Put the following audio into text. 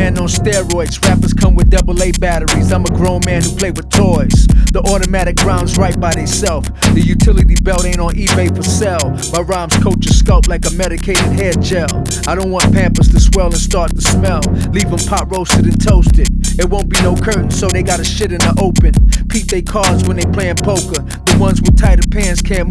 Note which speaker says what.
Speaker 1: man on steroids. Rappers come with AA batteries. I'm a grown man who play with toys. The automatic rhymes right by theyself. The utility belt ain't on eBay for sale. My rhymes coat your scalp like a medicated hair gel. I don't want Pampers to swell and start to smell. Leave them pot roasted and toasted. It won't be no curtains, so they gotta shit in the open. Peep they cards when they playing poker. The ones with tighter pants can't